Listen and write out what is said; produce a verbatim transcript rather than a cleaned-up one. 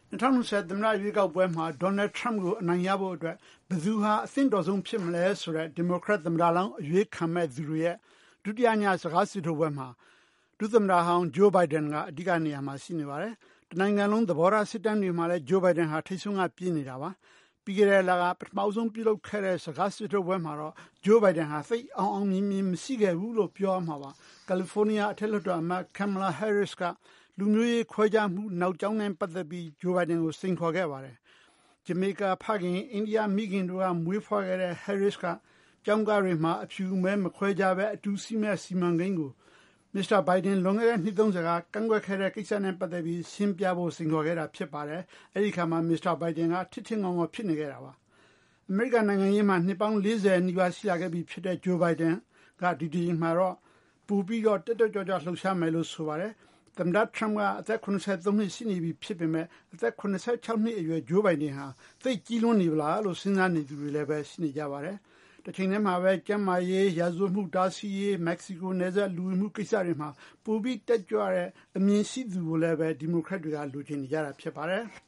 ၂၀၂၀သမ္မတရွေးကောက်ပွဲမှာ Donald Trump ကိုအနိုင်ရဖို့အတွက်ဘယ်သူဟာအသင့်တော်ဆုံးဖြစ်မလဲဆိုတဲ့ ဒီမိုကရက်သမ္မတလောင်းအရွေးခံမဲ့သူတွေရဲ့ဒုတိယညစကားစစ်ထိုးပွဲမှာဒုသမ္မတဟောင်း Joe Biden ကအဓိကနေရာမှာရှိနေပါတယ်။တနိုင်ငံလုံးသဘောထားစစ်တမ်းတွေမှာလည်း Joe Biden ဟာထိပ်ဆုံးကပြေးနေတာပါ။ပြီးခဲ့တဲ့လကပထမဆုံးပြုလုပ်ခဲ့တဲ့စကားစစ်ထိုးပွဲမှာတော့ Joe Biden ဟာသိပ်အောင်အောင်မြင်မြင်မရှိခဲ့ဘူးလို့ပြောရမှာပါ။ကယ်လီဖိုးနီးယားအထက်လွှတ်တော်အမတ် Kamala Harris ကလူမျိုးရေးခွဲခြားမှုနောက်ကြောင်းနဲ့ပတ်သက်ပြီး Joe Biden ကိုစိန်ခေါ်ခဲ့ပါတယ်။ဂျမေကာဖခင်၊အိန္ဒိယမိခင်တို့ကမွေးဖွားခဲ့တဲ့ Harris ကကျောင်းကားတွေမှာအဖြူအမဲမခွဲခြားဘဲအတူစီးမဲ့စီမံကိန်းကိုမစ္စတာဘိုင်ဒန်လွန်ခဲ့တဲ့နှစ်သုံးဆယ်ကကန့်ကွက်ခဲ့တဲ့ကိစ္စနဲ့ပတ်သက်ပြီးရှင်းပြဖို့စိန်ခေါ်ခဲ့တာဖြစ်ပါတယ်။အဲဒီခါမှာမစ္စတာဘိုင်ဒန်ကထစ်ထစ်ငေါငေါဖြစ်နေခဲ့တာပါ။အမေရိကန်နိုင်ငံရေးမှာနှစ်ပေါင်းလေးဆယ်နီးပါးရှိလာခဲ့ပြီဖြစ်တဲ့ Joe Biden ကဒီဒီမှာတော့ပိုပြီးတော့တက်တက်ကြွကြွလှုပ်ရှားမယ်လို့ဆိုပါတယ်။သမ္မတ Trump ကအသက်၇၃နှစ်ရှိနေပြီဖြစ်ပေမဲ့အသက်၇၆နှစ်အရွယ် Joe Biden ဟာသိပ်ကြီးလွန်းနေပလားလို့စဉ်းစားနေသူတွေလည်းပဲရှိနေကြပါတယ်။တစ်ချိန်တည်းမှာပဲကျန်းမာရေး၊ရာဇဝတ်မှုတားဆီးရေး၊မက္ကဆီကိုနယ်စပ်လူဝင်မှုကိစ္စတွေမှာပိုပြီးတက်ကြွတဲ့အမြင်ရှိသူကိုလည်းပဲဒီမိုကရက်တွေကလိုချင်နေကြတာဖြစ်ပါတယ်။